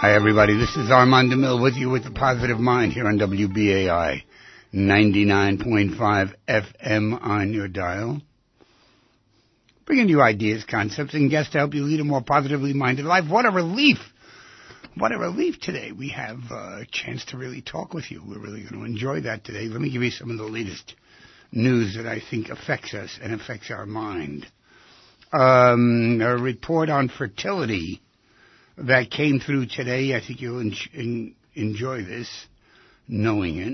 Hi, everybody. This is Armand DeMille with you with the Positive Mind here on WBAI 99.5 FM on your dial. Bringing you ideas, concepts, and guests to help you lead a more positively minded life. What a relief! What a relief today. We have a chance to really talk with you. We're really going to enjoy that today. Let me give you some of the latest news that I think affects us and affects our mind. A report on fertility that came through today. I think you'll enjoy this, knowing it.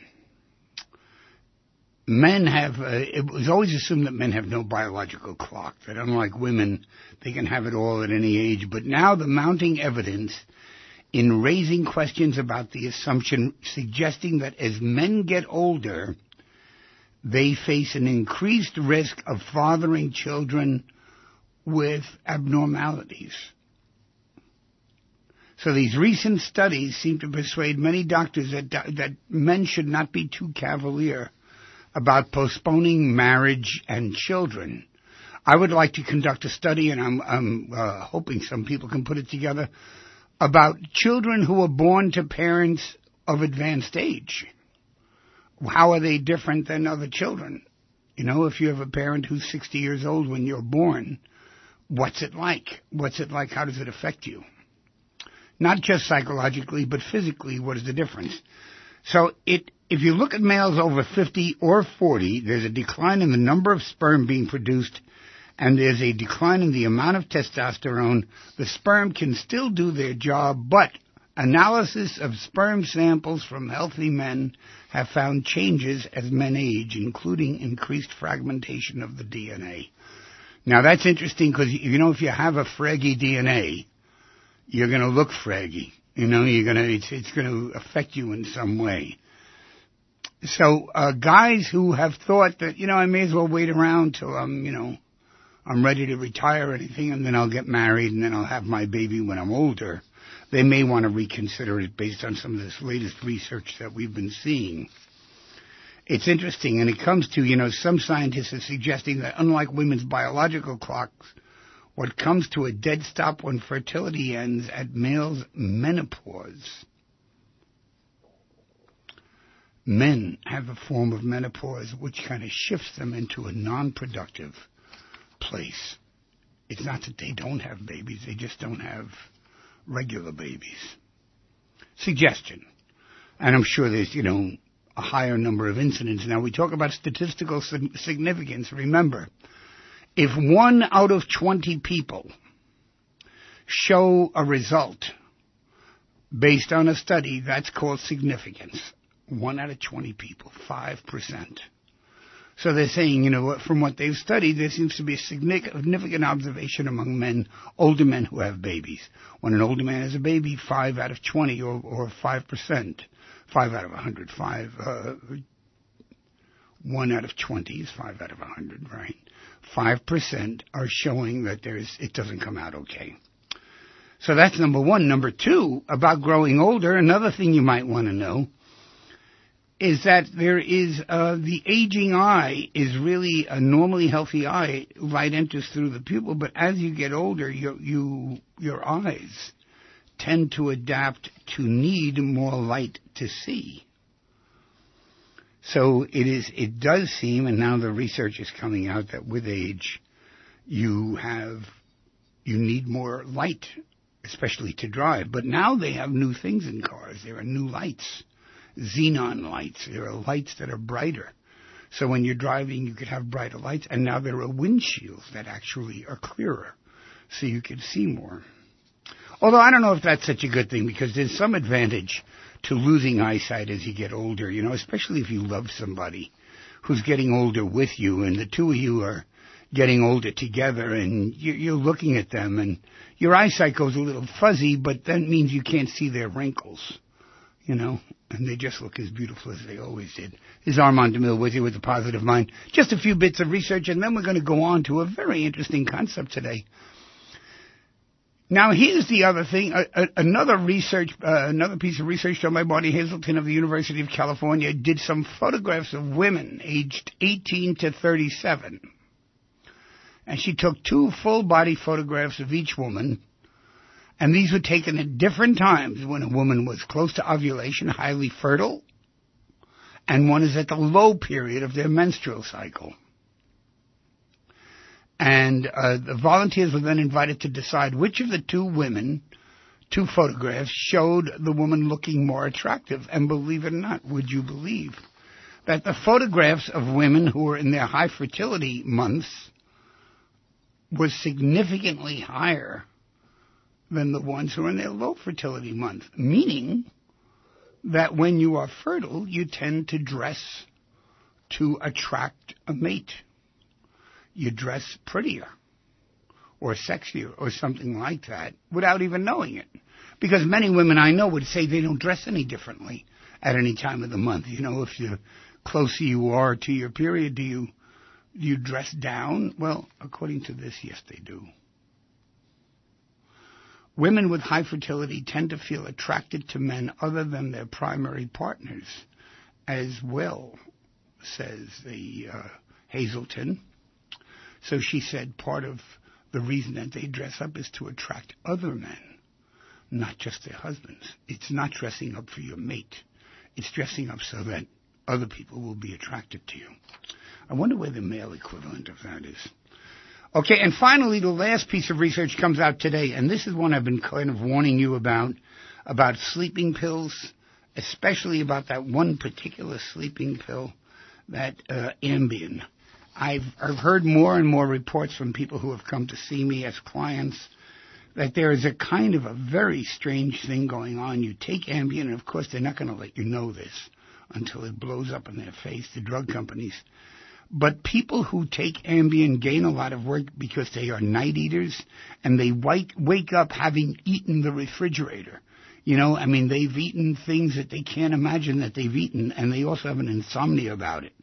Men have, it was always assumed that men have no biological clock, that unlike women, they can have it all at any age. But now the mounting evidence in raising questions about the assumption suggesting that as men get older, they face an increased risk of fathering children with abnormalities. So these recent studies seem to persuade many doctors that men should not be too cavalier about postponing marriage and children. I would like to conduct a study, and I'm hoping some people can put it together, about children who are born to parents of advanced age. How are they different than other children? You know, if you have a parent who's 60 years old when you're born, what's it like? What's it like? How does it affect you? Not just psychologically, but physically, what is the difference? So if you look at males over 50 or 40, there's a decline in the number of sperm being produced, and there's a decline in the amount of testosterone. The sperm can still do their job, but analysis of sperm samples from healthy men have found changes as men age, including increased fragmentation of the DNA. Now, that's interesting because, you know, if you have a fraggy DNA, you're going to look fraggy. You know, it's going to affect you in some way. So, guys who have thought that, you know, I may as well wait around till I'm ready to retire or anything, and then I'll get married, and then I'll have my baby when I'm older, they may want to reconsider it based on some of this latest research that we've been seeing. It's interesting, and it comes to, you know, some scientists are suggesting that unlike women's biological clocks, what comes to a dead stop when fertility ends at males' menopause. Men have a form of menopause which kind of shifts them into a non-productive place. It's not that they don't have babies, they just don't have regular babies. Suggestion. And I'm sure there's, you know, a higher number of incidents. Now, we talk about statistical significance. Remember, if 1 out of 20 people show a result based on a study, that's called significance. 1 out of 20 people, 5%. So they're saying, you know, from what they've studied, there seems to be a significant observation among men, older men who have babies. When an older man has a baby, 5 out of 20 or 5%, 5 out of 100, 1 out of 20 is 5 out of 100, right? 5% are showing that it doesn't come out okay. So that's number one. Number two, about growing older, another thing you might want to know is that there is the aging eye is really a normally healthy eye. Light enters through the pupil, but as you get older, your eyes tend to adapt to need more light to see. So it does seem, and now the research is coming out, that with age, you need more light, especially to drive. But now they have new things in cars. There are new lights, xenon lights. There are lights that are brighter. So when you're driving, you could have brighter lights. And now there are windshields that actually are clearer, so you can see more. Although I don't know if that's such a good thing, because there's some advantage to losing eyesight as you get older, you know, especially if you love somebody who's getting older with you, and the two of you are getting older together, and you're looking at them, and your eyesight goes a little fuzzy, but that means you can't see their wrinkles, you know, and they just look as beautiful as they always did. This is Armand DeMille with you with the Positive Mind. Just a few bits of research, and then we're going to go on to a very interesting concept today. Now, here's the other thing. Another piece of research done by Bonnie Hazelton of the University of California did some photographs of women aged 18 to 37. And she took 2 full-body photographs of each woman And these were taken at different times when a woman was close to ovulation, highly fertile, and one is at the low period of their menstrual cycle. And the volunteers were then invited to decide which of the two photographs showed the woman looking more attractive. And believe it or not, would you believe that the photographs of women who were in their high fertility months was significantly higher than the ones who are in their low fertility month, meaning that when you are fertile, you tend to dress to attract a mate. You dress prettier or sexier or something like that without even knowing it. Because many women I know would say they don't dress any differently at any time of the month. You know, if the closer you are to your period, do you dress down? Well, according to this, yes, they do. Women with high fertility tend to feel attracted to men other than their primary partners as well, says the Hazelton. So she said part of the reason that they dress up is to attract other men, not just their husbands. It's not dressing up for your mate. It's dressing up so that other people will be attracted to you. I wonder where the male equivalent of that is. Okay, and finally, the last piece of research comes out today, and this is one I've been kind of warning you about sleeping pills, especially about that one particular sleeping pill, that Ambien. I've heard more and more reports from people who have come to see me as clients that there is a kind of a very strange thing going on. You take Ambien, and of course they're not going to let you know this until it blows up in their face, the drug companies. But people who take Ambien gain a lot of weight because they are night eaters, and they wake up having eaten the refrigerator. You know, I mean, they've eaten things that they can't imagine that they've eaten, and they also have an insomnia about it.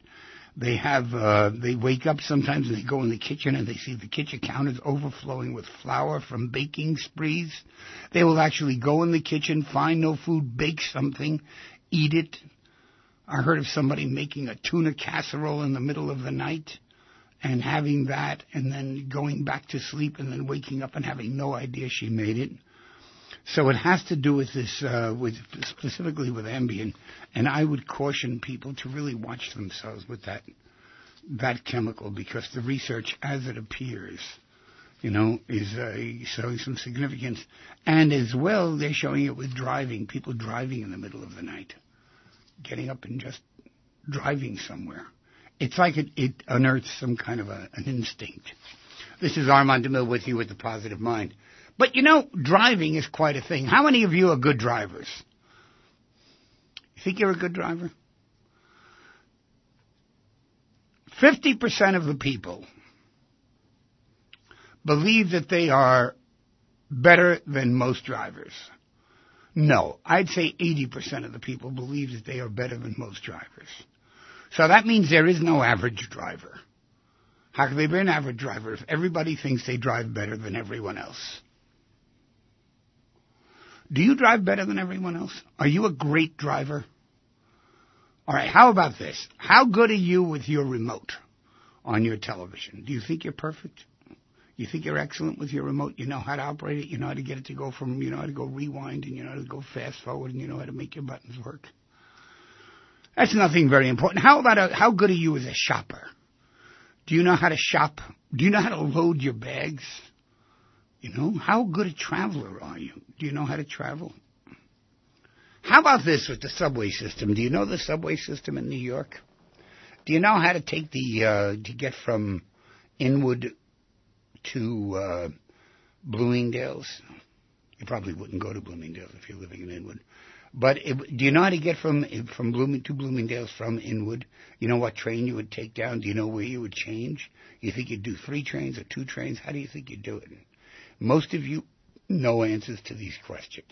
They wake up sometimes and they go in the kitchen and they see the kitchen counters overflowing with flour from baking sprees. They will actually go in the kitchen, find no food, bake something, eat it. I heard of somebody making a tuna casserole in the middle of the night and having that and then going back to sleep and then waking up and having no idea she made it. So it has to do with this, specifically with Ambien, and I would caution people to really watch themselves with that chemical, because the research, as it appears, you know, is showing some significance. And as well, they're showing it with driving, people driving in the middle of the night, getting up and just driving somewhere. It's like it unearths some kind of an instinct. This is Armand DeMille with you with The Positive Mind. But, you know, driving is quite a thing. How many of you are good drivers? You think you're a good driver? 50% of the people believe that they are better than most drivers. No, I'd say 80% of the people believe that they are better than most drivers. So that means there is no average driver. How can they be an average driver if everybody thinks they drive better than everyone else? Do you drive better than everyone else? Are you a great driver? All right, how about this? How good are you with your remote on your television? Do you think you're perfect? You think you're excellent with your remote? You know how to operate it? You know how to get it to go from, you know how to go rewind, and you know how to go fast forward, and you know how to make your buttons work? That's nothing very important. How about how good are you as a shopper? Do you know how to shop? Do you know how to load your bags? You know, how good a traveler are you? Do you know how to travel? How about this with the subway system? Do you know the subway system in New York? Do you know how to take to get from Inwood to Bloomingdale's? You probably wouldn't go to Bloomingdale's if you're living in Inwood. But do you know how to get from Bloomingdale's from Inwood? You know what train you would take down? Do you know where you would change? You think you'd do 3 trains or 2 trains? How do you think you'd do it? Most of you know answers to these questions.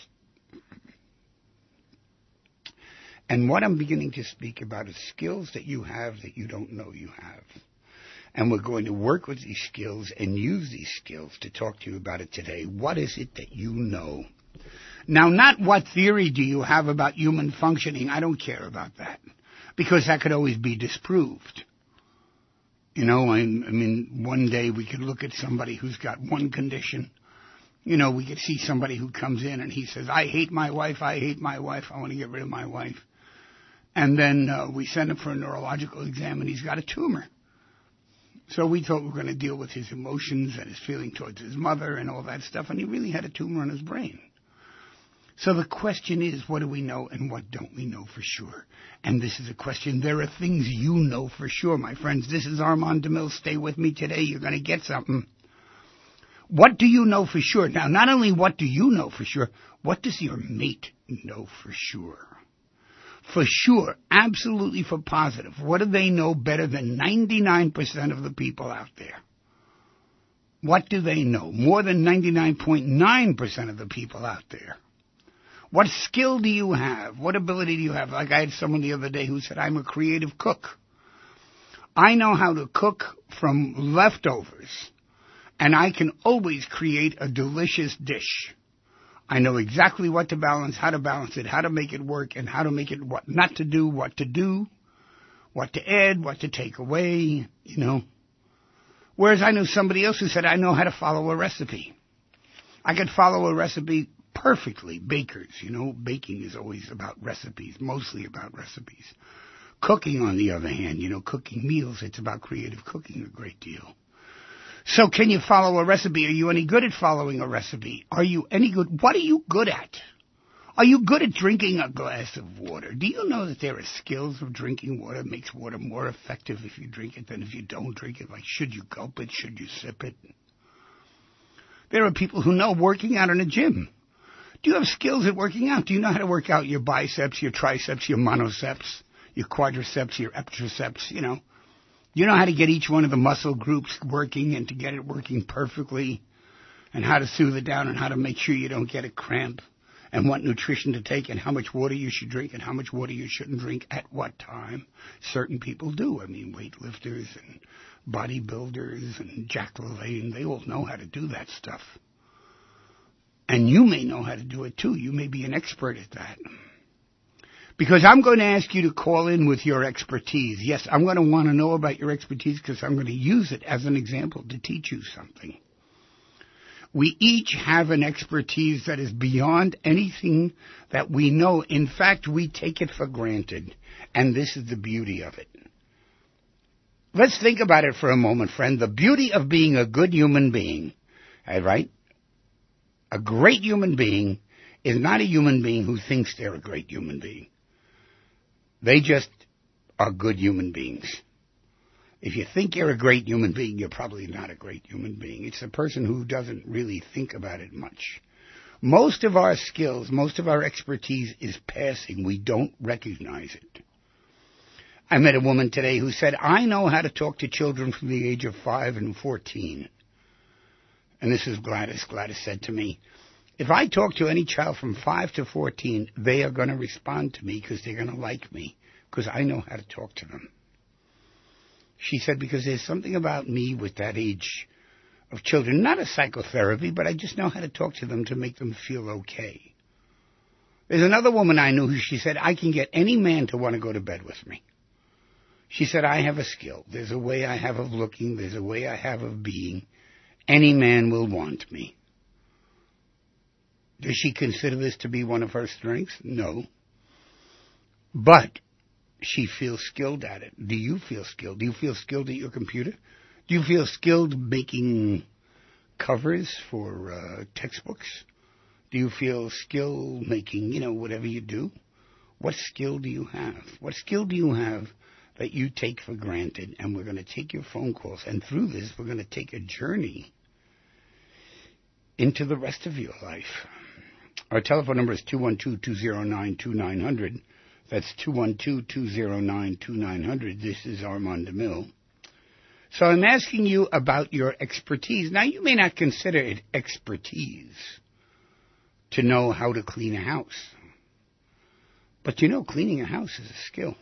And what I'm beginning to speak about is skills that you have that you don't know you have. And we're going to work with these skills and use these skills to talk to you about it today. What is it that you know? Now, not what theory do you have about human functioning. I don't care about that, because that could always be disproved. You know, I mean, one day we could look at somebody who's got one condition, You know, we could see somebody who comes in and he says, I hate my wife, I want to get rid of my wife. And then we send him for a neurological exam and he's got a tumor. So we thought we were going to deal with his emotions and his feeling towards his mother and all that stuff, and he really had a tumor in his brain. So the question is, what do we know and what don't we know for sure? And this is a question. There are things you know for sure, my friends. This is Armand DeMille. Stay with me today. You're going to get something. What do you know for sure? Now, not only what do you know for sure, what does your mate know for sure? For sure, absolutely for positive. What do they know better than 99% of the people out there? What do they know? More than 99.9% of the people out there. What skill do you have? What ability do you have? Like I had someone the other day who said, I'm a creative cook. I know how to cook from leftovers, and I can always create a delicious dish. I know exactly what to balance, how to balance it, how to make it work, and how to make it what not to do, what to add, what to take away, you know. Whereas I knew somebody else who said, I know how to follow a recipe. I could follow a recipe perfectly. Bakers, you know, baking is always about recipes, mostly about recipes. Cooking, on the other hand, you know, cooking meals, it's about creative cooking a great deal. So can you follow a recipe? Are you any good at following a recipe? Are you any good? What are you good at? Are you good at drinking a glass of water? Do you know that there are skills of drinking water that makes water more effective if you drink it than if you don't drink it? Like, should you gulp it? Should you sip it? There are people who know working out in a gym. Do you have skills at working out? Do you know how to work out your biceps, your triceps, your monoceps, your quadriceps, your ectriceps, you know? You know how to get each one of the muscle groups working and to get it working perfectly, and how to soothe it down and how to make sure you don't get a cramp, and what nutrition to take and how much water you should drink and how much water you shouldn't drink at what time. Certain people do. I mean, weightlifters and bodybuilders and Jack LaLanne, they all know how to do that stuff. And you may know how to do it too. You may be an expert at that. Because I'm going to ask you to call in with your expertise. Yes, I'm going to want to know about your expertise because I'm going to use it as an example to teach you something. We each have an expertise that is beyond anything that we know. In fact, we take it for granted. And this is the beauty of it. Let's think about it for a moment, friend. The beauty of being a good human being, right? A great human being is not a human being who thinks they're a great human being. They just are good human beings. If you think you're a great human being, you're probably not a great human being. It's a person who doesn't really think about it much. Most of our skills, most of our expertise is passing. We don't recognize it. I met a woman today who said, I know how to talk to children from the age of 5 and 14. And this is Gladys. Gladys said to me, if I talk to any child from 5 to 14, they are going to respond to me because they're going to like me, because I know how to talk to them. She said, because there's something about me with that age of children, not a psychotherapy, but I just know how to talk to them to make them feel okay. There's another woman I knew who she said, I can get any man to want to go to bed with me. She said, I have a skill. There's a way I have of looking. There's a way I have of being. Any man will want me. Does she consider this to be one of her strengths? No. But she feels skilled at it. Do you feel skilled? Do you feel skilled at your computer? Do you feel skilled making covers for textbooks? Do you feel skilled making, whatever you do? What skill do you have? What skill do you have that you take for granted? And we're going to take your phone calls. And through this, we're going to take a journey into the rest of your life. Our telephone number is 212-209-2900. That's 212-209-2900. This is Armand DeMille. So I'm asking you about your expertise. Now, you may not consider it expertise to know how to clean a house. But cleaning a house is a skill.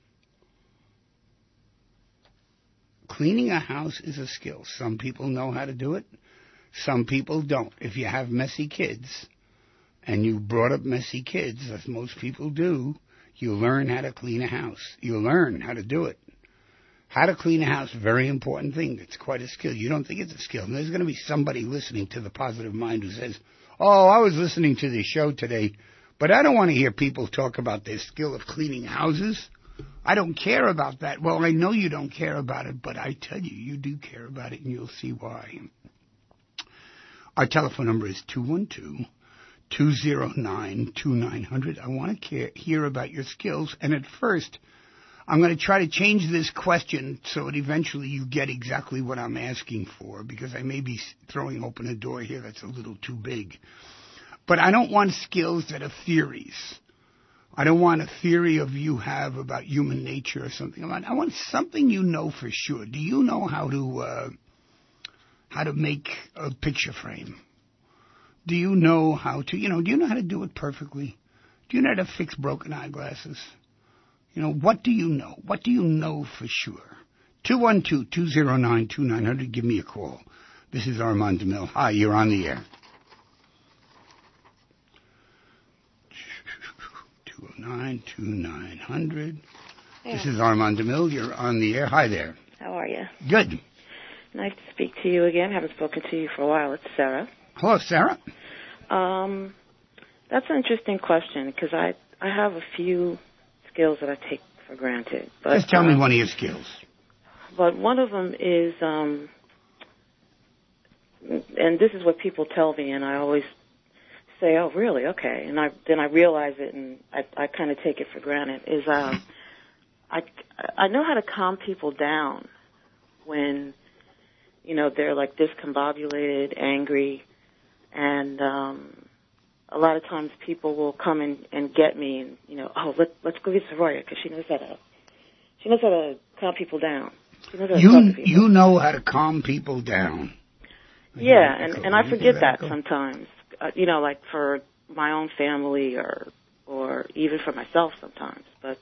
Cleaning a house is a skill. Some people know how to do it. Some people don't. If you have messy kids, and you brought up messy kids, as most people do, you learn how to clean a house. You learn how to do it. How to clean a house, very important thing. It's quite a skill. You don't think it's a skill. And there's going to be somebody listening to The Positive Mind who says, oh, I was listening to the show today, but I don't want to hear people talk about their skill of cleaning houses. I don't care about that. Well, I know you don't care about it, but I tell you, you do care about it, and you'll see why. Our telephone number is 212-209-2900. I want to hear about your skills, and at first, I'm going to try to change this question so that eventually you get exactly what I'm asking for, because I may be throwing open a door here that's a little too big. But I don't want skills that are theories. I don't want a theory of you have about human nature or something. I want something you know for sure. Do you know how to make a picture frame? Do you know how to, do you know how to do it perfectly? Do you know how to fix broken eyeglasses? What do you know? What do you know for sure? 212-209-2900. Give me a call. This is Armand DeMille. Hi, you're on the air. 209-2900. Yeah. This is Armand DeMille. You're on the air. Hi there. How are you? Good. Nice to speak to you again. Haven't spoken to you for a while. It's Sarah. Hello, Sarah. That's an interesting question because I have a few skills that I take for granted. But, Just tell me one of your skills. But one of them is, and this is what people tell me, and I always say, oh, really? Okay. And then I realize it, and I kind of take it for granted, is I know how to calm people down when, they're like discombobulated, angry, and a lot of times people will come and get me and, let's go get Soraya because she knows how to calm people down. She knows how to talk to people. You know how to calm people down. Yeah, and I forget that sometimes. Like for my own family or even for myself sometimes. But,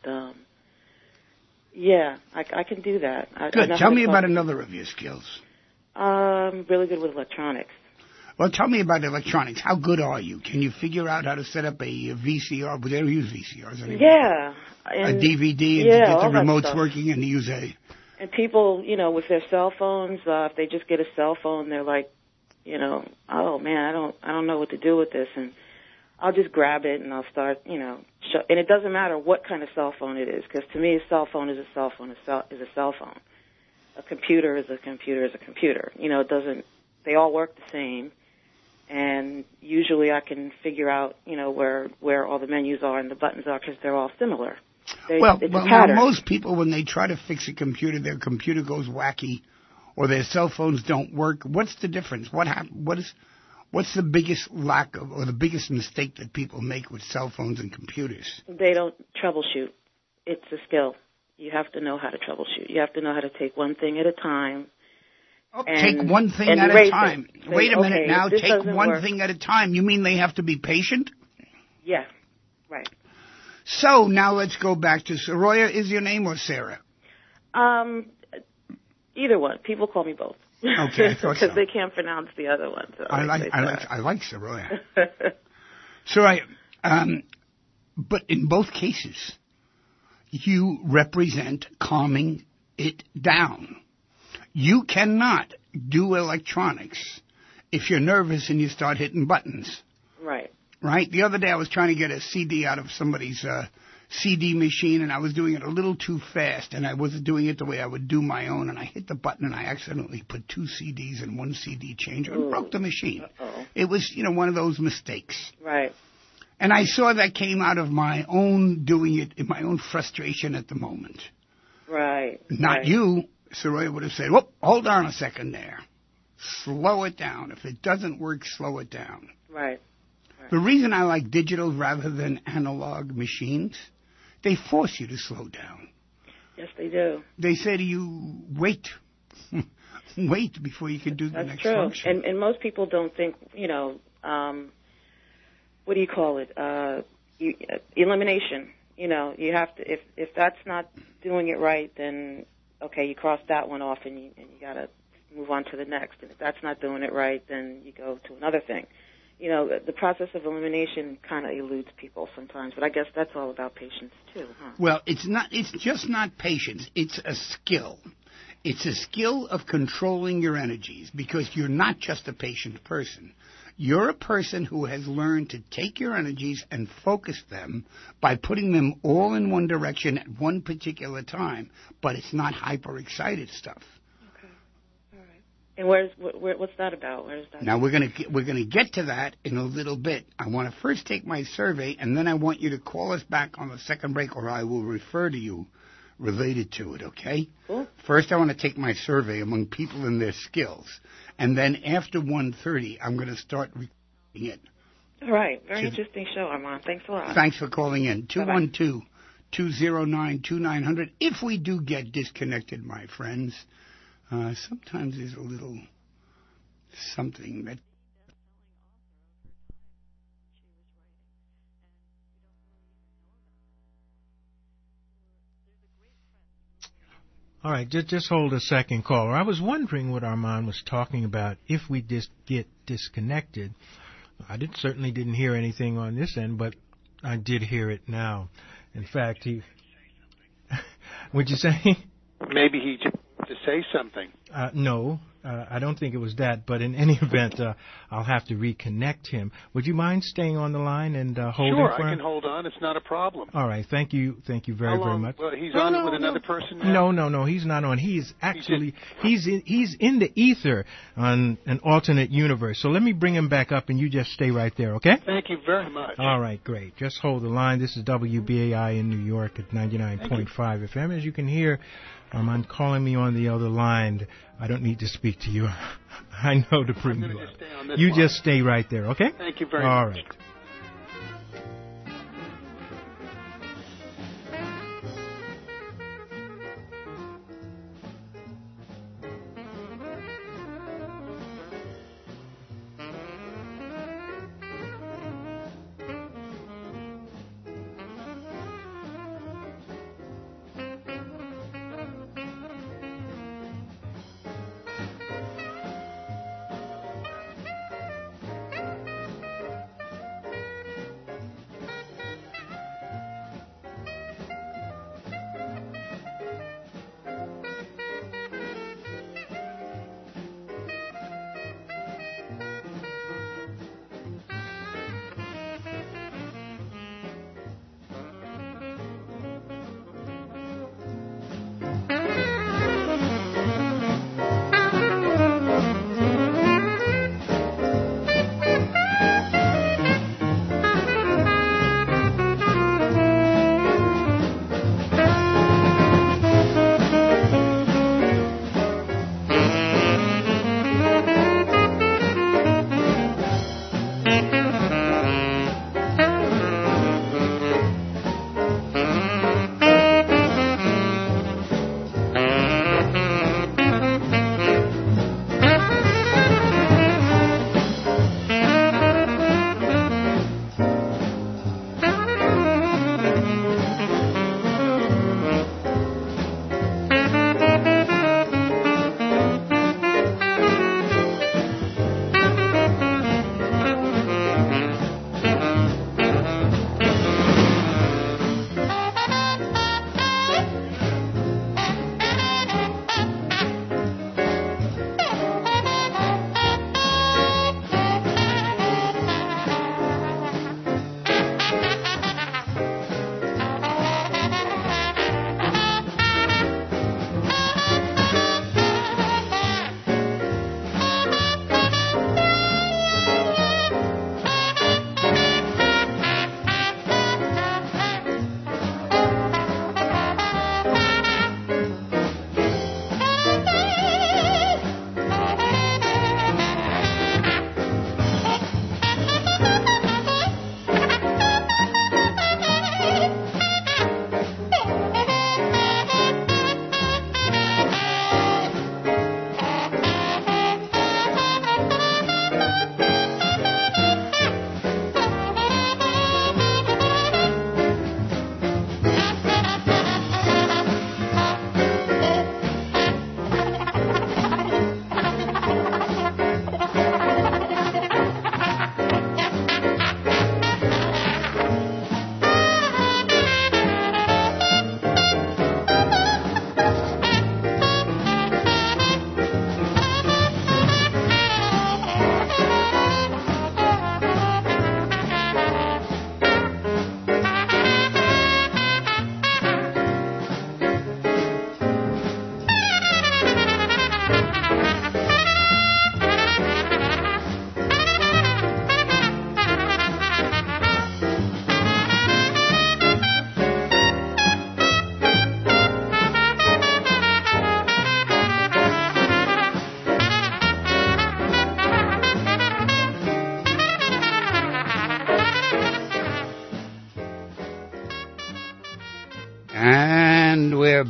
yeah, I can do that. Good. Tell me about another of your skills. I'm really good with electronics. Well, tell me about electronics. How good are you? Can you figure out how to set up a VCR? But they don't use VCRs anymore. Yeah. A DVD and yeah, to get the remotes stuff working and use a... And people, with their cell phones, if they just get a cell phone, they're like, oh, man, I don't know what to do with this. And I'll just grab it and I'll start, and it doesn't matter what kind of cell phone it is, because to me a cell phone is a cell phone is a cell phone. A computer is a computer is a computer. It doesn't, they all work the same. And usually I can figure out, where all the menus are and the buttons are because they're all similar. Well, most people, when they try to fix a computer, their computer goes wacky or their cell phones don't work. What's the difference? What's the biggest lack of or the biggest mistake that people make with cell phones and computers? They don't troubleshoot. It's a skill. You have to know how to troubleshoot. You have to know how to take one thing at a time. Take one thing at a time. Wait a minute now. Take one thing at a time. You mean they have to be patient? Yeah, right. So now let's go back to Soraya. Is your name or Sarah? Either one. People call me both. Okay, I thought so. Because they can't pronounce the other one. So I like Soraya. Soraya, but in both cases, you represent calming it down. You cannot do electronics if you're nervous and you start hitting buttons. Right. Right? The other day I was trying to get a CD out of somebody's CD machine, and I was doing it a little too fast, and I wasn't doing it the way I would do my own, and I hit the button, and I accidentally put 2 CDs in one CD changer and broke the machine. Uh-oh. It was, one of those mistakes. Right. And I saw that came out of my own doing it, in my own frustration at the moment. Right. Not you. Soraya would have said, whoop, hold on a second there. Slow it down. If it doesn't work, slow it down. Right. The reason I like digital rather than analog machines, they force you to slow down. Yes, they do. They say to you, wait. Wait before you can do the next function. And most people don't think, what do you call it? Elimination. You have to, if that's not doing it right, then okay, you cross that one off and you got to move on to the next. And if that's not doing it right, then you go to another thing. The process of elimination kind of eludes people sometimes, but I guess that's all about patience too, huh? Well, it's just not patience. It's a skill. It's a skill of controlling your energies because you're not just a patient person. You're a person who has learned to take your energies and focus them by putting them all in one direction at one particular time, but it's not hyper-excited stuff. Okay. All right. And what's that about? Where is that? Now, we're gonna get to that in a little bit. I want to first take my survey, and then I want you to call us back on the second break, or I will refer to you related to it, okay? Cool. First, I want to take my survey among people and their skills. And then after 1:30, I'm going to start recording it. All right. Very interesting show, Armand. Thanks a lot. Thanks for calling in. 212-209-2900. If we do get disconnected, my friends, sometimes there's a little something that... All right, just hold a second, caller. I was wondering what Armand was talking about if we just get disconnected. I certainly didn't hear anything on this end, but I did hear it now. In fact, he... What'd you say? Maybe he just wanted to say something. No, I don't think it was that, but in any event, I'll have to reconnect him. Would you mind staying on the line and holding Sure, for him? I can hold on. It's not a problem. All right, thank you very much. Well, he's on with another person now? No, he's not on. He's in the ether on an alternate universe. So let me bring him back up, and you just stay right there, okay? Thank you very much. All right, great. Just hold the line. This is WBAI in New York at 99.5 FM. As you can hear, Armand calling me on the other line. I don't need to speak to you. I know to bring you up. You just stay right there, okay? Thank you very much. All right.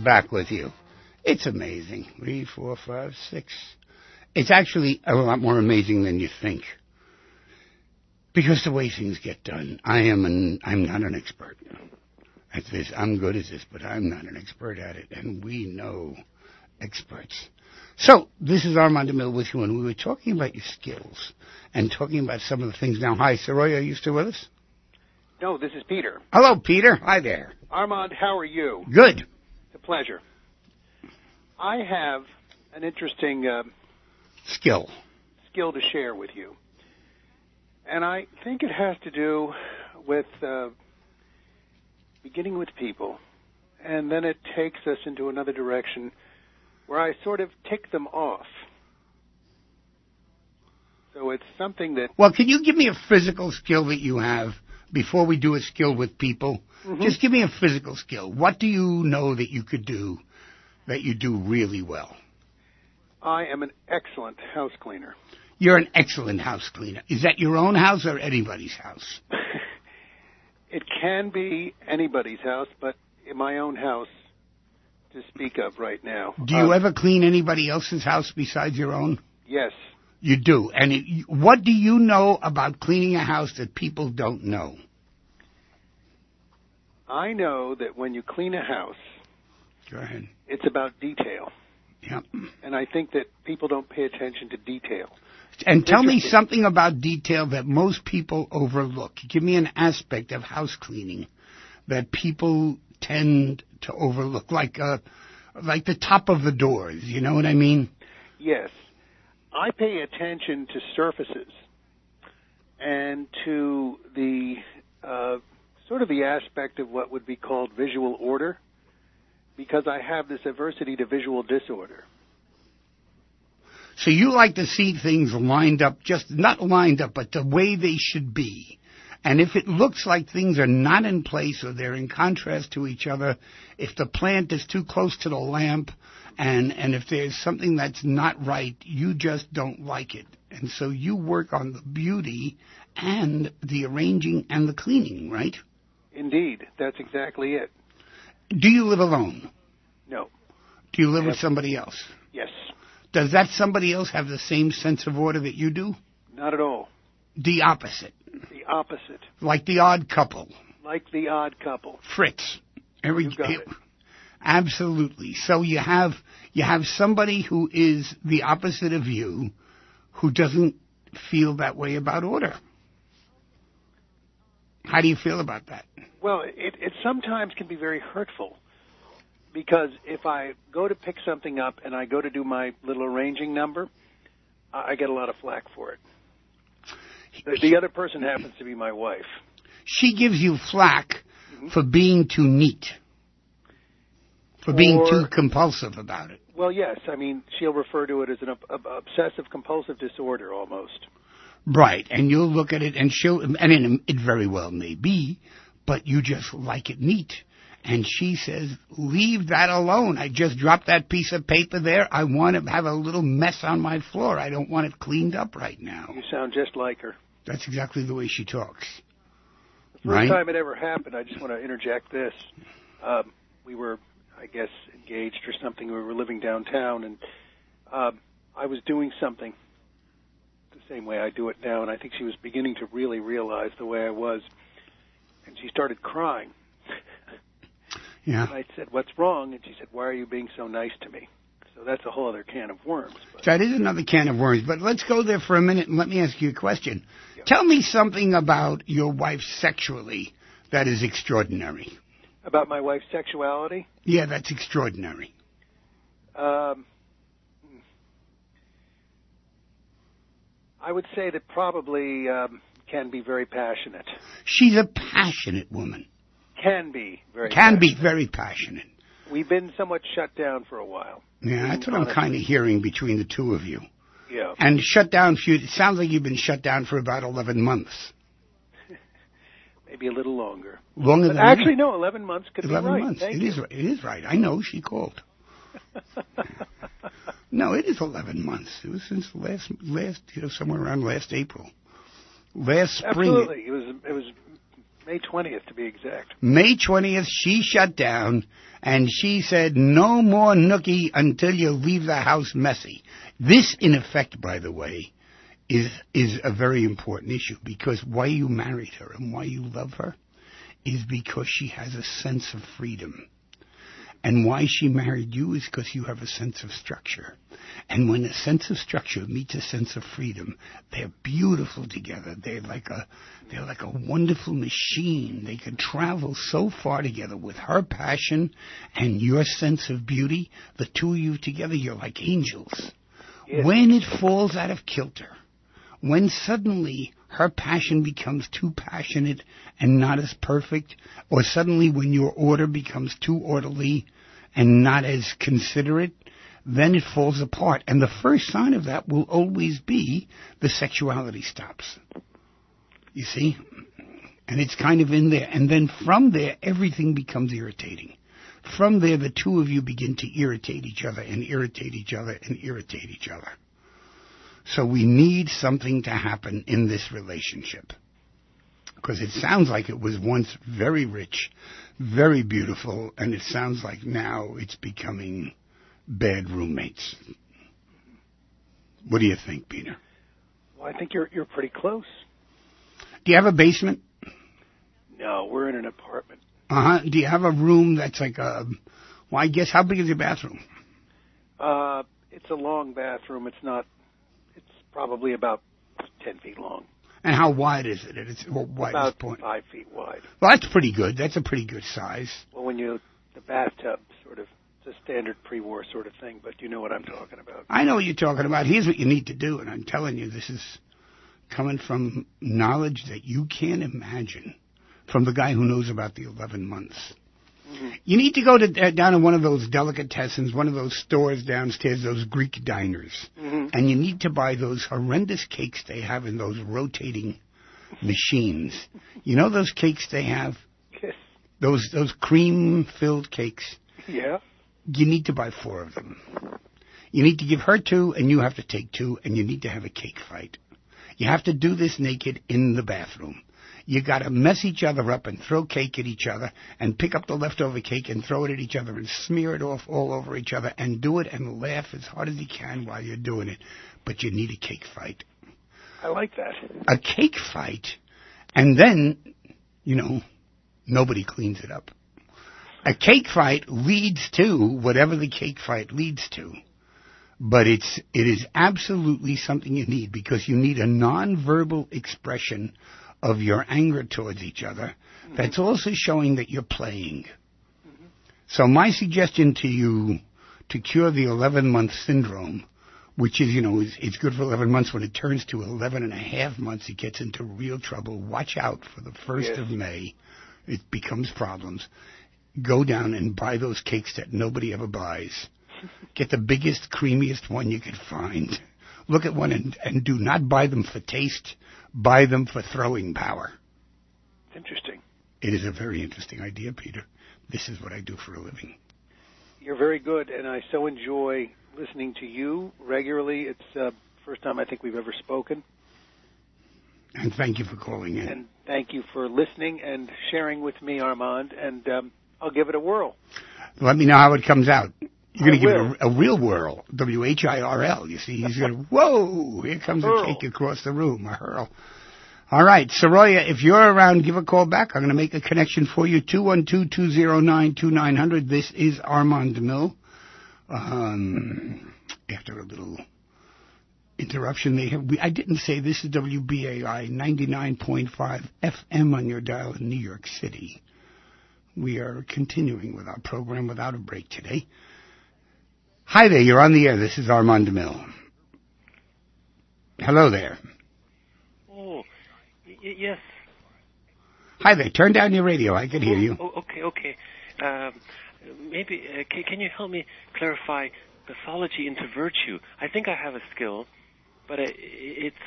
back with you. It's amazing. 3, 4, 5, 6. It's actually a lot more amazing than you think. Because the way things get done, I'm not an expert at this. I'm good at this, but I'm not an expert at it. And we know experts. So, this is Armand DeMille with you, and we were talking about your skills and talking about some of the things. Now, hi, Saroy, are you still with us? No, this is Peter. Hello, Peter. Hi there. Armand, how are you? Good. It's a pleasure. I have an interesting skill to share with you. And I think it has to do with beginning with people, and then it takes us into another direction where I sort of tick them off. So it's something that... Well, can you give me a physical skill that you have before we do a skill with people? Mm-hmm. Just give me a physical skill. What do you know that you could do that you do really well? I am an excellent house cleaner. You're an excellent house cleaner. Is that your own house or anybody's house? It can be anybody's house, but in my own house to speak of right now. Do you ever clean anybody else's house besides your own? Yes. You do. And what do you know about cleaning a house that people don't know? I know that when you clean a house, go ahead, it's about detail. Yep. And I think that people don't pay attention to detail. And tell me something about detail that most people overlook. Give me an aspect of house cleaning that people tend to overlook, like the top of the doors. You know what I mean? Yes. I pay attention to surfaces and to the sort of the aspect of what would be called visual order, because I have this aversity to visual disorder. So you like to see things lined up, just not lined up, but the way they should be. And if it looks like things are not in place or they're in contrast to each other, if the plant is too close to the lamp, and if there's something that's not right, you just don't like it. And so you work on the beauty and the arranging and the cleaning, right? Indeed. That's exactly it. Do you live alone? No. Do you live with somebody else? Yes. Does that somebody else have the same sense of order that you do? Not at all. The opposite. The opposite. Like the odd couple. Like the odd couple. Fritz. You got it. Absolutely. So you have somebody who is the opposite of you, who doesn't feel that way about order. How do you feel about that? Well, it sometimes can be very hurtful, because if I go to pick something up and I go to do my little arranging number, I get a lot of flack for it. The other person happens to be my wife. She gives you flack for being too neat, for being too compulsive about it. Well, yes. I mean, she'll refer to it as an obsessive-compulsive disorder almost. Right, and you'll look at it, and it very well may be, but you just like it neat. And she says, leave that alone. I just dropped that piece of paper there. I want to have a little mess on my floor. I don't want it cleaned up right now. You sound just like her. That's exactly the way she talks. The first time it ever happened, I just want to interject this. We were, I guess, engaged or something. We were living downtown, and I was doing something the same way I do it now, and I think she was beginning to really realize the way I was. And she started crying. Yeah. And I said, what's wrong? And she said, why are you being so nice to me? So that's a whole other can of worms. But. That is another can of worms. But let's go there for a minute and let me ask you a question. Yeah. Tell me something about your wife sexually that is extraordinary. About my wife's sexuality? Yeah, that's extraordinary. I would say that probably can be very passionate. She's a passionate woman. Can be very passionate. We've been somewhat shut down for a while. Yeah, that's what I'm kind of hearing between the two of you. Yeah. And shut down for you, it sounds like you've been shut down for about 11 months. Maybe a little longer. Longer than actually, no, 11 months could 11 be right. Months. Thank it you. It is right. I know, she called. No, it is 11 months. It was since last somewhere around last April. Last spring. Absolutely. It was May 20th, to be exact. May 20th, she shut down, and she said, no more nookie until you leave the house messy. This, in effect, by the way, is a very important issue, because why you married her and why you love her is because she has a sense of freedom. And why she married you is because you have a sense of structure. And when a sense of structure meets a sense of freedom, they're beautiful together. They're like a wonderful machine. They can travel so far together with her passion and your sense of beauty. The two of you together, you're like angels. Yes. When it falls out of kilter, when suddenly her passion becomes too passionate and not as perfect, or suddenly when your order becomes too orderly and not as considerate, then it falls apart. And the first sign of that will always be the sexuality stops. You see? And it's kind of in there. And then from there, everything becomes irritating. From there, the two of you begin to irritate each other and irritate each other and irritate each other. So we need something to happen in this relationship. Because it sounds like it was once very rich, very beautiful, and it sounds like now it's becoming bad roommates. What do you think, Peter? Well, I think you're pretty close. Do you have a basement? No, we're in an apartment. Uh-huh. Do you have a room that's like well, I guess, how big is your bathroom? It's a long bathroom. It's probably about 10 feet long. And how wide is it? It's wide about point. 5 feet wide. Well, that's pretty good. That's a pretty good size. Well, the bathtub sort of, it's a standard pre-war sort of thing, but you know what I'm talking about. I know what you're talking about. Here's what you need to do, and I'm telling you, this is coming from knowledge that you can't imagine from the guy who knows about the 11 months. Mm-hmm. You need to go down to one of those delicatessens, one of those stores downstairs, those Greek diners, mm-hmm. and you need to buy those horrendous cakes they have in those rotating machines. You know those cakes they have? Yes. Those cream-filled cakes? Yeah. You need to buy 4 of them. You need to give her 2, and you have to take 2, and you need to have a cake fight. You have to do this naked in the bathroom. You got to mess each other up and throw cake at each other and pick up the leftover cake and throw it at each other and smear it off all over each other and do it and laugh as hard as you can while you're doing it. But you need a cake fight. I like that. A cake fight, and then, nobody cleans it up. A cake fight leads to whatever the cake fight leads to. But it is absolutely something you need, because you need a nonverbal expression of your anger towards each other that's also showing that you're playing. Mm-hmm. So my suggestion to you to cure the 11-month syndrome, which is, it's good for 11 months. When it turns to 11 and a half months, it gets into real trouble. Watch out for the 1st of May. It becomes problems. Go down and buy those cakes that nobody ever buys. Get the biggest, creamiest one you could find. Look at one and do not buy them for taste. Buy them for throwing power. It's interesting. It is a very interesting idea, Peter. This is what I do for a living. You're very good, and I so enjoy listening to you regularly. It's the first time I think we've ever spoken. And thank you for calling in. And thank you for listening and sharing with me, Armand, and I'll give it a whirl. Let me know how it comes out. You're going to give it a real whirl, W-H-I-R-L. You see, he's going to, whoa, here comes a cake across the room, a hurl. All right, Soroya, if you're around, give a call back. I'm going to make a connection for you, 212-209-2900. This is Armand DeMille. After a little interruption, I didn't say this is WBAI 99.5 FM on your dial in New York City. We are continuing with our program without a break today. Hi there, you're on the air. This is Armand DeMille. Hello there. Oh, yes. Hi there, turn down your radio. I can hear you. Oh, okay. Maybe, can you help me clarify pathology into virtue? I think I have a skill, but it's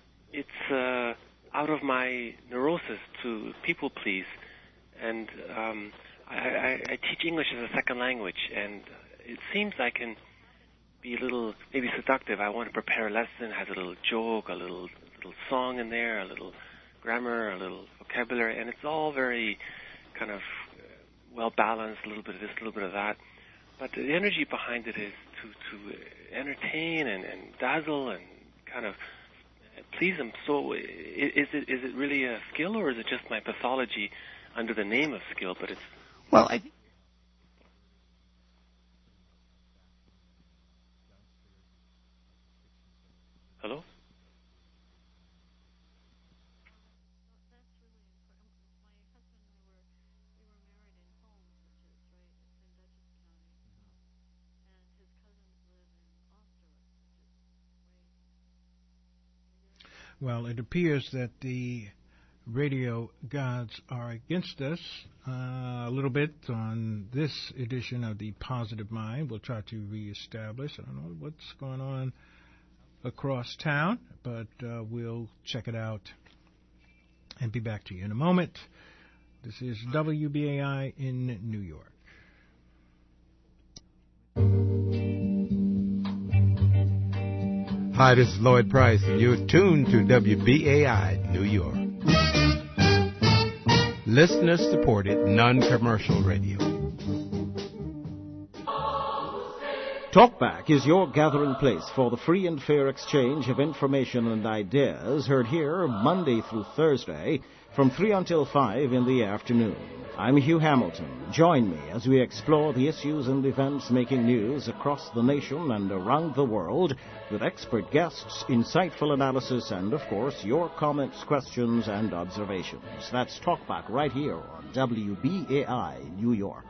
out of my neurosis to people please. And I teach English as a second language, and it seems I can be a little, maybe seductive. I want to prepare a lesson, has a little joke, a little song in there, a little grammar, a little vocabulary, and it's all very kind of well balanced, a little bit of this, a little bit of that. But the energy behind it is to entertain and dazzle and kind of please them. So is it really a skill, or is it just my pathology under the name of skill? But it's Hello? Well, it appears that the radio gods are against us a little bit on this edition of the Positive Mind. We'll try to reestablish. I don't know what's going on across town, but we'll check it out and be back to you in a moment. This is WBAI in New York. Hi, this is Lloyd Price, and you're tuned to WBAI New York. Listener-supported, non-commercial radio. Talkback is your gathering place for the free and fair exchange of information and ideas, heard here Monday through Thursday from 3 until 5 in the afternoon. I'm Hugh Hamilton. Join me as we explore the issues and events making news across the nation and around the world with expert guests, insightful analysis, and, of course, your comments, questions, and observations. That's Talkback right here on WBAI New York.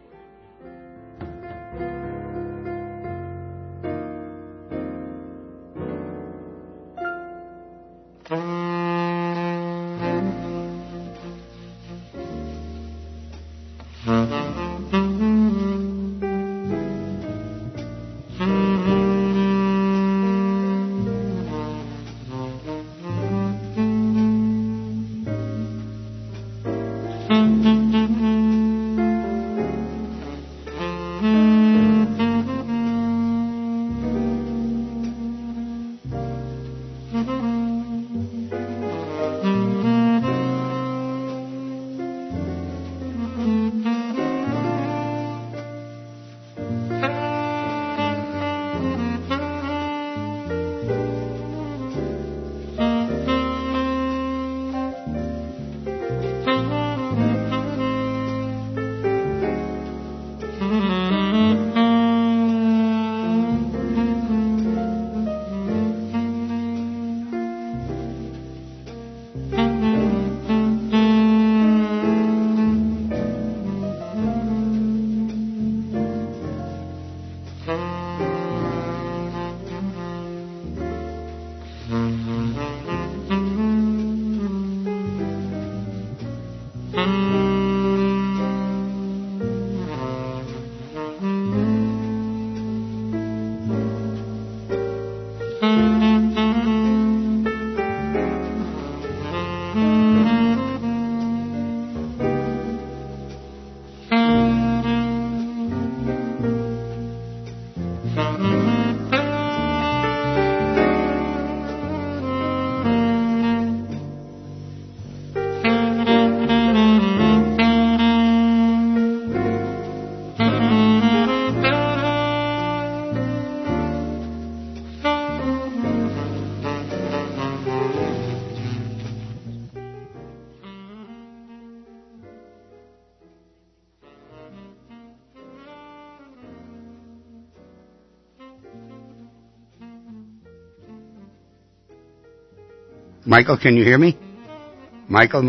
Michael, can you hear me? Michael?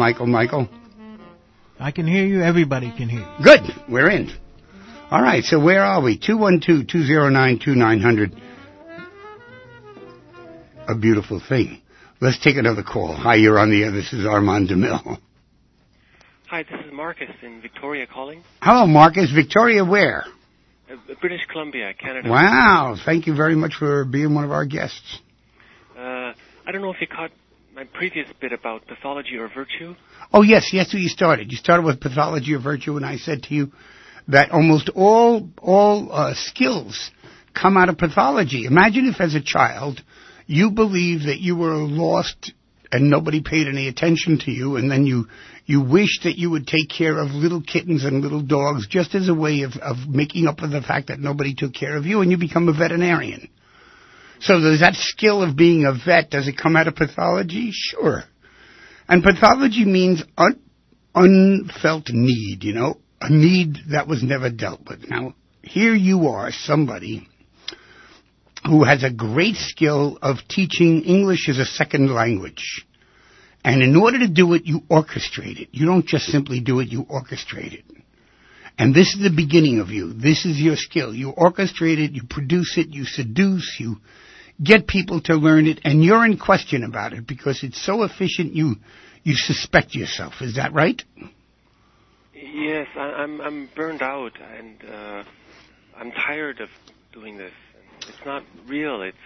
I can hear you. Everybody can hear you. Good. We're in. All right, so where are we? 212-209-2900. A beautiful thing. Let's take another call. Hi, you're on the air. This is Armand DeMille. Hi, this is Marcus in Victoria calling. Hello, Marcus. Victoria where? British Columbia, Canada. Wow. Thank you very much for being one of our guests. I don't know if you caught my previous bit about pathology or virtue. Oh, yes, you started. You started with pathology or virtue, and I said to you that almost all skills come out of pathology. Imagine if, as a child, you believed that you were a lost and nobody paid any attention to you, and then you wish that you would take care of little kittens and little dogs just as a way of making up for the fact that nobody took care of you, and you become a veterinarian. So there's that skill of being a vet. Does it come out of pathology? Sure. And pathology means unfelt need, a need that was never dealt with. Now, here you are, somebody who has a great skill of teaching English as a second language. And in order to do it, you orchestrate it. You don't just simply do it, you orchestrate it. And this is the beginning of you. This is your skill. You orchestrate it, you produce it, you seduce, you get people to learn it, and you're in question about it because it's so efficient you suspect yourself. Is that right? Yes, I'm burned out, and I'm tired of doing this. It's not real. It's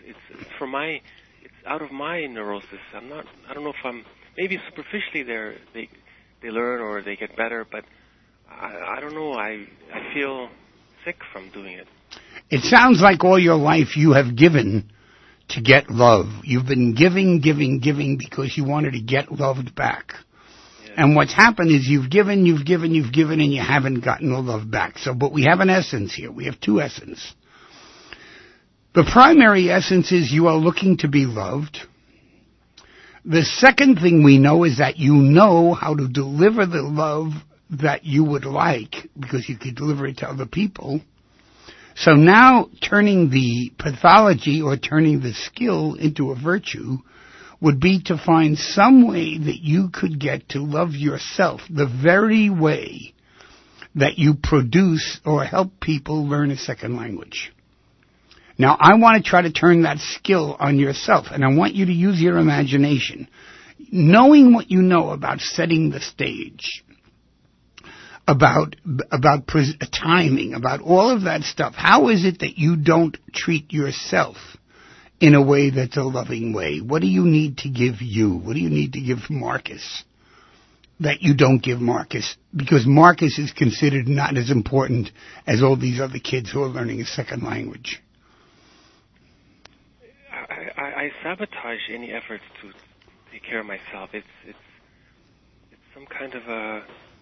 out of my neurosis. I don't know if I'm, maybe superficially they learn or they get better, but I don't know. I feel sick from doing it. It sounds like all your life you have given to get love. You've been giving because you wanted to get loved back. Yeah. And what's happened is you've given, and you haven't gotten the love back. But we have an essence here. We have two essences. The primary essence is you are looking to be loved. The second thing we know is that you know how to deliver the love that you would like because you could deliver it to other people. So now turning the pathology or turning the skill into a virtue would be to find some way that you could get to love yourself the very way that you produce or help people learn a second language. Now, I want to try to turn that skill on yourself, and I want you to use your imagination. Knowing what you know about setting the stage, about timing, about all of that stuff, how is it that you don't treat yourself in a way that's a loving way? What do you need to give you? What do you need to give Marcus that you don't give Marcus? Because Marcus is considered not as important as all these other kids who are learning a second language. I sabotage any efforts to take care of myself. It's some kind of a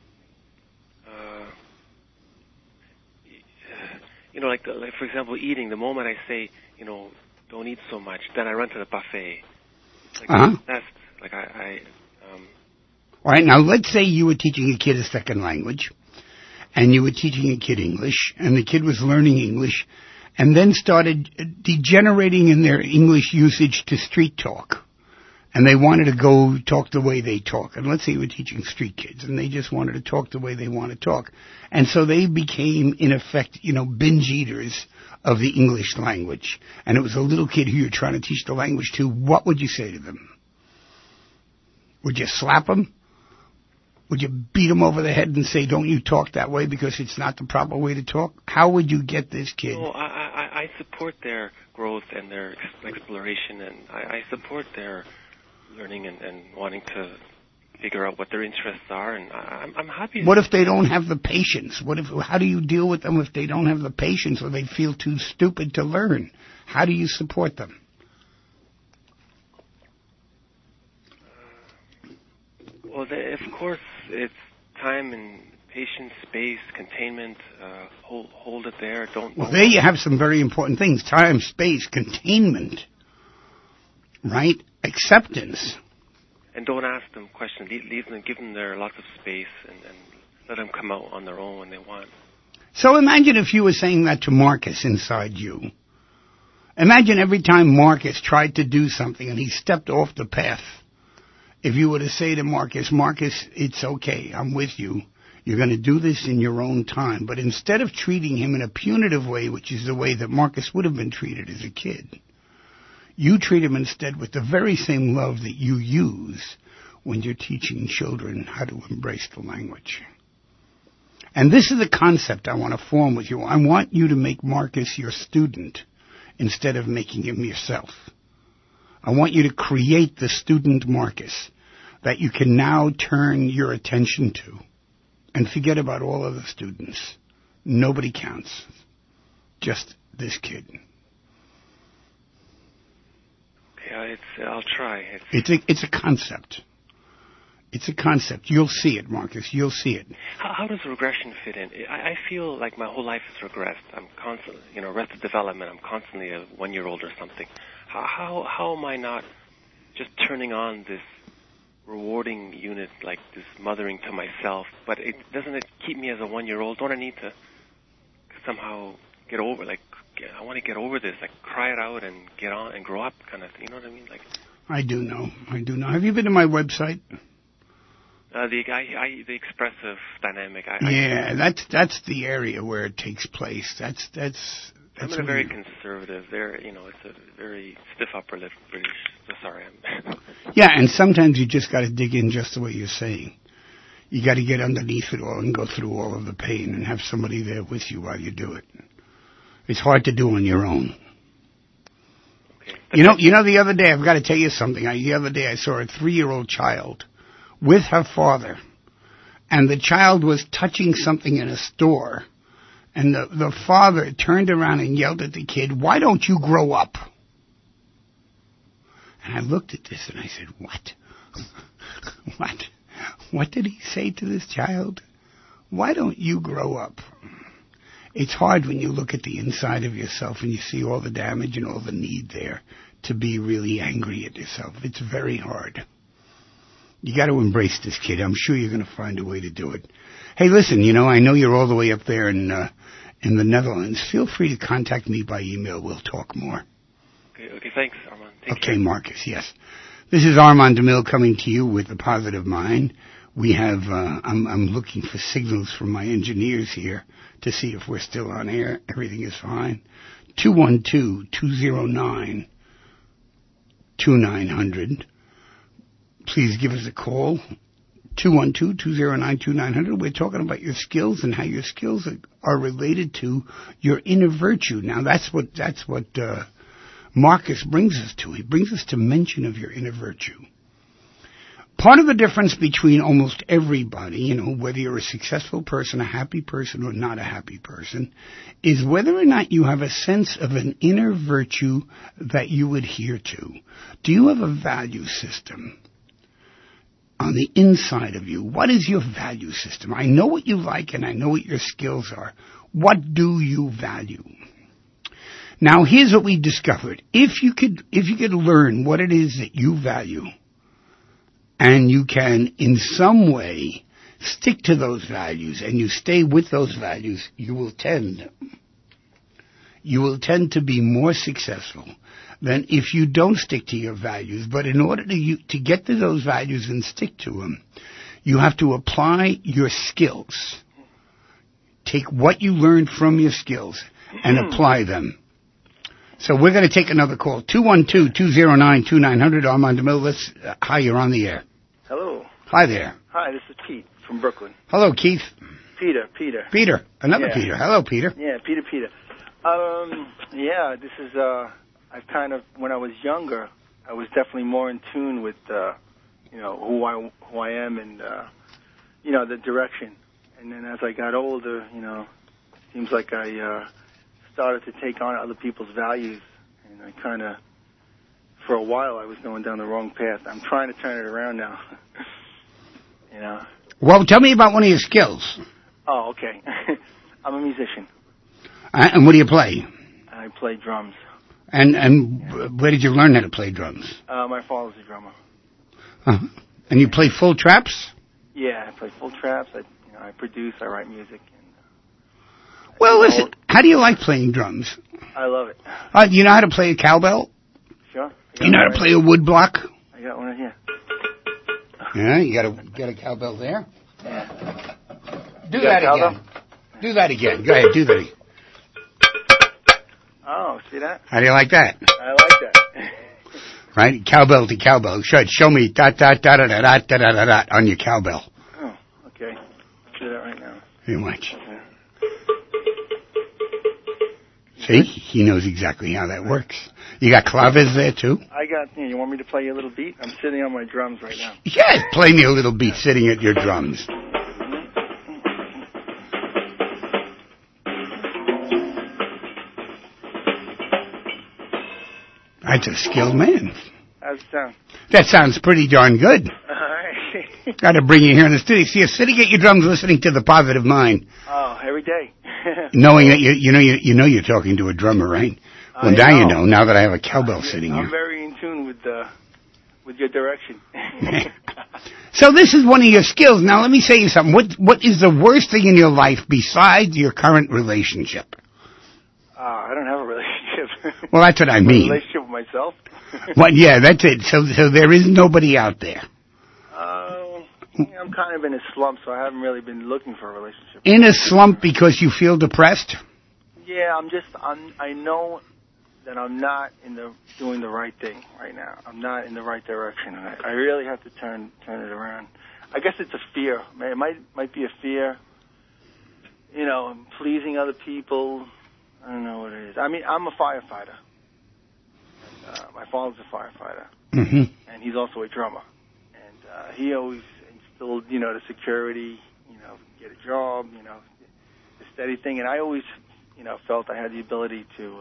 like for example, eating. The moment I say don't eat so much, then I run to the buffet. That's like All right, now let's say you were teaching a kid a second language, and you were teaching a kid English, and the kid was learning English, and then started degenerating in their English usage to street talk. And they wanted to go talk the way they talk. And let's say you were teaching street kids, and they just wanted to talk the way they want to talk. And so they became, in effect, binge eaters of the English language. And it was a little kid who you're trying to teach the language to. What would you say to them? Would you slap them? Would you beat them over the head and say, don't you talk that way because it's not the proper way to talk? How would you get this kid? No, I support their growth and their exploration, and I support their learning and wanting to figure out what their interests are, and I'm happy. What if they don't have the patience? How do you deal with them if they don't have the patience or they feel too stupid to learn? How do you support them? Well, of course, it's time and patience, space, containment. Hold it there. Well, there you have some very important things: time, space, containment, right? Acceptance. And don't ask them questions. Leave them, give them their lots of space, and let them come out on their own when they want. So imagine if you were saying that to Marcus inside you. Imagine every time Marcus tried to do something and he stepped off the path. If you were to say to Marcus, it's okay, I'm with you. You're going to do this in your own time. But instead of treating him in a punitive way, which is the way that Marcus would have been treated as a kid, you treat him instead with the very same love that you use when you're teaching children how to embrace the language. And this is the concept I want to form with you. I want you to make Marcus your student instead of making him yourself. I want you to create the student Marcus that you can now turn your attention to and forget about all other students. Nobody counts. Just this kid. Okay, I'll try. It's a concept. It's a concept. You'll see it, Marcus. You'll see it. How does regression fit in? I feel like my whole life has regressed. I'm constantly, arrested development. I'm constantly a 1-year-old or something. How am I not just turning on this rewarding unit, like this mothering to myself? But doesn't it keep me as a 1-year-old? Don't I need to somehow get over? Like, I want to get over this. Like, cry it out and get on and grow up, kind of thing. You know what I mean? Like, I do know. Have you been to my website? The expressive dynamic. That's the area where it takes place. That's I'm in a very conservative, it's a very stiff upper lip British. Sorry. Yeah, and sometimes you just got to dig in just the way you're saying. You got to get underneath it all and go through all of the pain and have somebody there with you while you do it. It's hard to do on your own. Okay. You know, the other day, I've got to tell you something. The other day I saw a 3-year-old child with her father, and the child was touching something in a store, and the father turned around and yelled at the kid, "Why don't you grow up?" And I looked at this and I said, what? What did he say to this child? Why don't you grow up? It's hard when you look at the inside of yourself and you see all the damage and all the need there to be really angry at yourself. It's very hard. You got to embrace this kid. I'm sure you're going to find a way to do it. Hey, listen, I know you're all the way up there in the Netherlands. Feel free to contact me by email. We'll talk more. Okay, thanks, Armand. Take care. Okay, Marcus, yes. This is Armand DeMille coming to you with The Positive Mind. We have, I'm looking for signals from my engineers here to see if we're still on air. Everything is fine. 212-209-2900. Please give us a call. 212-209-2900. We're talking about your skills and how your skills are related to your inner virtue. Now, that's what Marcus brings us to. He brings us to mention of your inner virtue. Part of the difference between almost everybody, whether you're a successful person, a happy person, or not a happy person, is whether or not you have a sense of an inner virtue that you adhere to. Do you have a value system on the inside of you? What is your value system? I know what you like and I know what your skills are. What do you value? Now, here's what we discovered. If you could learn what it is that you value, and you can, in some way, stick to those values, and you stay with those values, you will tend to be more successful than if you don't stick to your values. But in order to get to those values and stick to them, you have to apply your skills. Take what you learned from your skills and apply them. So we're going to take another call. 212-209-2900. Armand DeMille. Hi, you're on the air. Hello. Hi there. Hi, this is Pete from Brooklyn. Hello, Keith. Peter. Another Peter. Hello, Peter. Yeah, Peter. This is, when I was younger, I was definitely more in tune with, who I am and, the direction. And then as I got older, it seems like I, started to take on other people's values, and I kind of, for a while, I was going down the wrong path. I'm trying to turn it around now. Well, tell me about one of your skills. Oh, okay. I'm a musician. And what do you play? I play drums. And where did you learn how to play drums? My father's a drummer. Uh-huh. And you play full traps? Yeah, I play full traps. I produce. I write music. Well, listen, how do you like playing drums? I love it. Do you know how to play a cowbell? Sure. You know how to play a wood block? I got one here. Yeah, you got a cowbell there? Yeah. Do that again. Do that again. Go ahead, do that again. Oh, see that? How do you like that? I like that. Right? Cowbell to cowbell. Show me dot dot dot dot dot dot dot dot on your cowbell. Oh, okay. Let's do that right now. Very much. Okay. See? He knows exactly how that works. You got claves there, too? You want me to play you a little beat? I'm sitting on my drums right now. Yeah, play me a little beat sitting at your drums. That's a skilled man. How's it sound? That sounds pretty darn good. All right. Got to bring you here in the studio. See, you're sitting at your drums listening to The Positive Mind. Oh, every day. Knowing that you're talking to a drummer, right? Well, now you know, now that I have a cowbell sitting here. I'm very in tune with your direction. So this is one of your skills. Now let me say you something. What is the worst thing in your life besides your current relationship? I don't have a relationship. Well, that's what I mean. A relationship with myself? Well, yeah, that's it. So there is nobody out there. I'm kind of in a slump, so I haven't really been looking for a relationship. In a slump because you feel depressed? Yeah, I know that I'm not doing the right thing right now. I'm not in the right direction. I really have to turn it around. I guess it's a fear. It might be a fear. You know, pleasing other people. I don't know what it is. I mean, I'm a firefighter. And, my father's a firefighter, and he's also a drummer. And he always instilled, the security, get a job, the steady thing. And I always, felt I had the ability to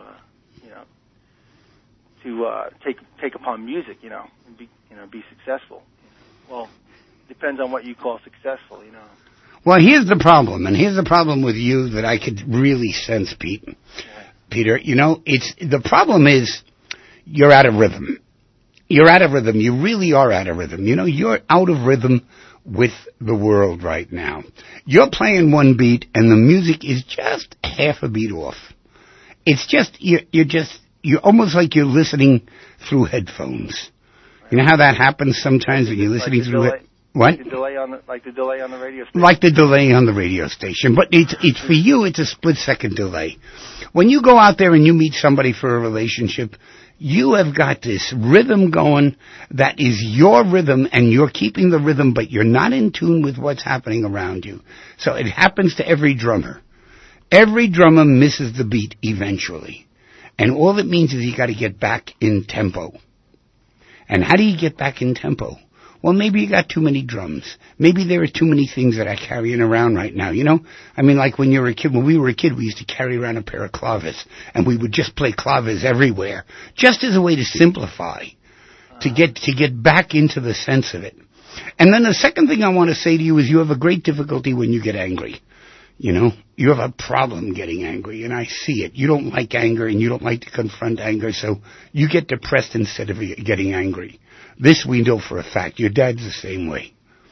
take upon music, and be successful. Well, depends on what you call successful, Well, here's the problem, and here's the problem with you that I could really sense, Pete. Yeah. Peter, the problem is you're out of rhythm. You're out of rhythm. You really are out of rhythm. You're out of rhythm with the world right now. You're playing one beat, and the music is just half a beat off. It's just, you're almost like you're listening through headphones. You know how that happens sometimes when you're listening through it? What? Like the delay on the radio station. Like the delay on the radio station. But it's for you, it's a split-second delay. When you go out there and you meet somebody for a relationship, you have got this rhythm going that is your rhythm, and you're keeping the rhythm, but you're not in tune with what's happening around you. So it happens to every drummer. Every drummer misses the beat eventually. And all it means is you got to get back in tempo. And how do you get back in tempo? Well, maybe you got too many drums. Maybe there are too many things that are carrying around right now, I mean, like when we were a kid, we used to carry around a pair of claves, and we would just play claves everywhere, just as a way to simplify, to get back into the sense of it. And then the second thing I want to say to you is you have a great difficulty when you get angry. You have a problem getting angry, and I see it. You don't like anger, and you don't like to confront anger, so you get depressed instead of getting angry. This we know for a fact. Your dad's the same way.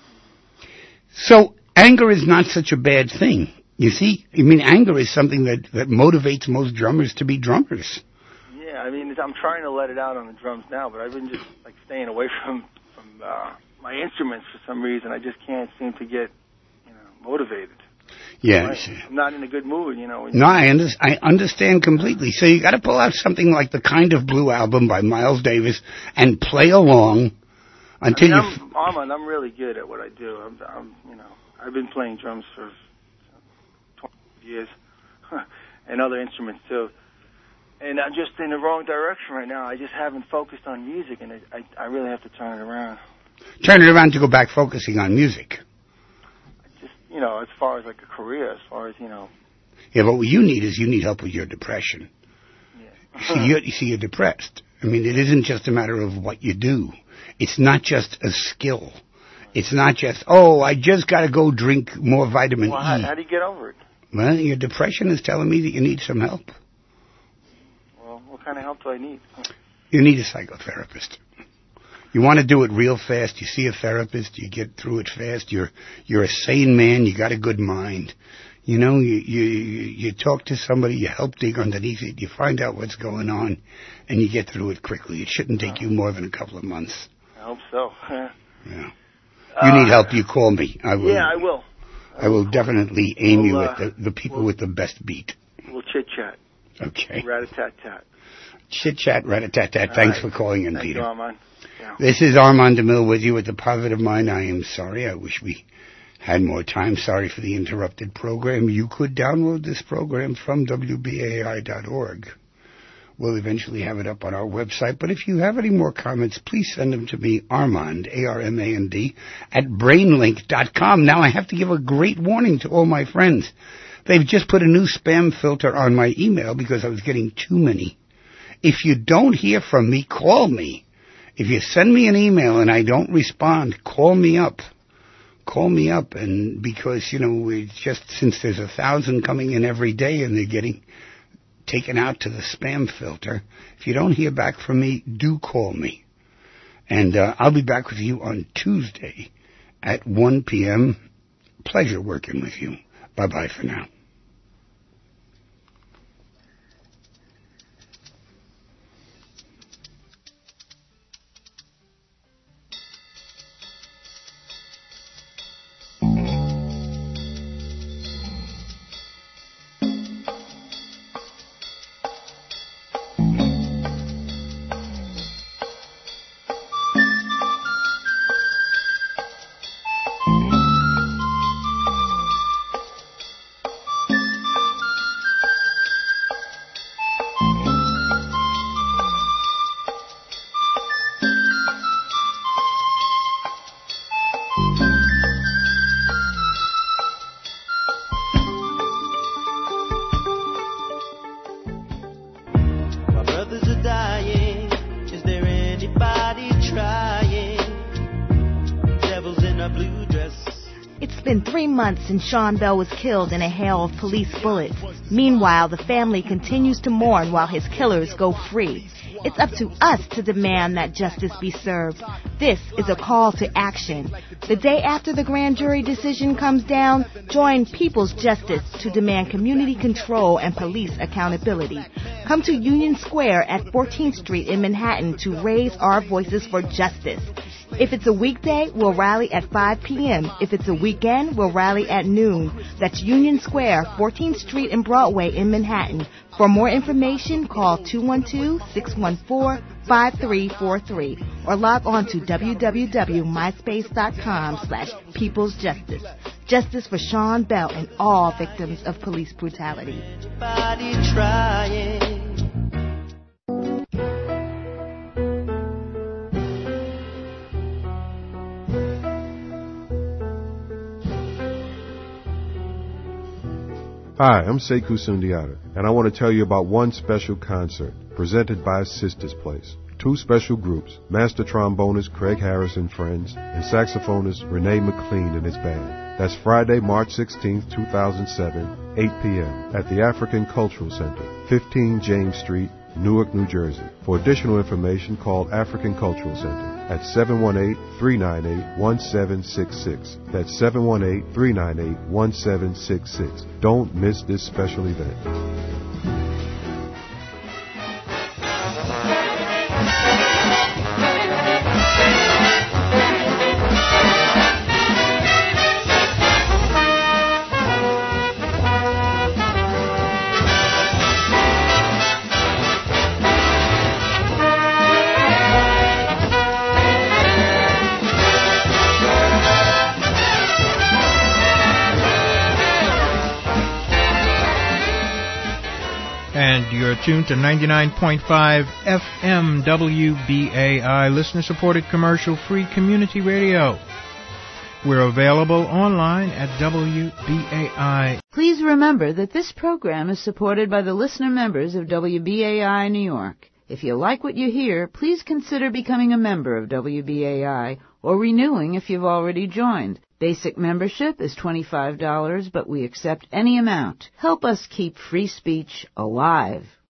So anger is not such a bad thing. You see? I mean, anger is something that motivates most drummers to be drummers. Yeah, I mean, I'm trying to let it out on the drums now, but I've been just staying away from my instruments for some reason. I just can't seem to get motivated. Yeah, I'm not in a good mood, No, I understand completely. So you got to pull out something like the Kind of Blue album by Miles Davis and play along until Armand, I'm really good at what I do. I've been playing drums for 20 years and other instruments too. And I'm just in the wrong direction right now. I just haven't focused on music, and I really have to turn it around. Turn it around to go back focusing on music. As far as a career, Yeah, but what you need help with your depression. Yeah. You see, you're depressed. I mean, it isn't just a matter of what you do. It's not just a skill. It's not just, I just got to go drink more vitamin E. How do you get over it? Well, your depression is telling me that you need some help. Well, what kind of help do I need? You need a psychotherapist. You want to do it real fast. You see a therapist. You get through it fast. You're a sane man. You got a good mind. You talk to somebody. You help dig underneath it. You find out what's going on, and you get through it quickly. It shouldn't take you more than a couple of months. I hope so. Yeah. You need help, you call me. I will. Yeah, I will. I will definitely aim you at the people with the best beat. We'll chit-chat. Okay. Rat-a-tat-tat. Chit-chat, rat-a-tat-tat. Thanks for calling in, Thank Peter. You, Armand. Yeah. This is Armand DeMille with you at The Positive Mind. I am sorry. I wish we had more time. Sorry for the interrupted program. You could download this program from WBAI.org. We'll eventually have it up on our website. But if you have any more comments, please send them to me, Armand, A-R-M-A-N-D, at brainlink.com. Now, I have to give a great warning to all my friends. They've just put a new spam filter on my email because I was getting too many. If you don't hear from me, call me. If you send me an email and I don't respond, call me up. Call me up, and because, it's just since there's 1,000 coming in every day and they're getting taken out to the spam filter, if you don't hear back from me, do call me. And I'll be back with you on Tuesday at 1 p.m. Pleasure working with you. Bye-bye for now. Since Sean Bell was killed in a hail of police bullets. Meanwhile, the family continues to mourn while his killers go free. It's up to us to demand that justice be served. This is a call to action. The day after the grand jury decision comes down, join People's Justice to demand community control and police accountability. Come to Union Square at 14th Street in Manhattan to raise our voices for justice. If it's a weekday, we'll rally at 5 p.m. If it's a weekend, we'll rally at noon. That's Union Square, 14th Street and Broadway in Manhattan. For more information, call 212-614-5343 or log on to www.myspace.com/peoplesjustice. Justice for Sean Bell and all victims of police brutality. Hi, I'm Sekou Sundiata, and I want to tell you about one special concert presented by Sister's Place. Two special groups, master trombonist Craig Harris and Friends, and saxophonist Renee McLean and his band. That's Friday, March 16, 2007, 8 p.m. at the African Cultural Center, 15 James Street, Newark, New Jersey. For additional information, call African Cultural Center at 718-398-1766. That's 718-398-1766. Don't miss this special event. You're tuned to 99.5 FM WBAI, listener-supported commercial-free community radio. We're available online at WBAI. Please remember that this program is supported by the listener members of WBAI New York. If you like what you hear, please consider becoming a member of WBAI or renewing if you've already joined. Basic membership is $25, but we accept any amount. Help us keep free speech alive.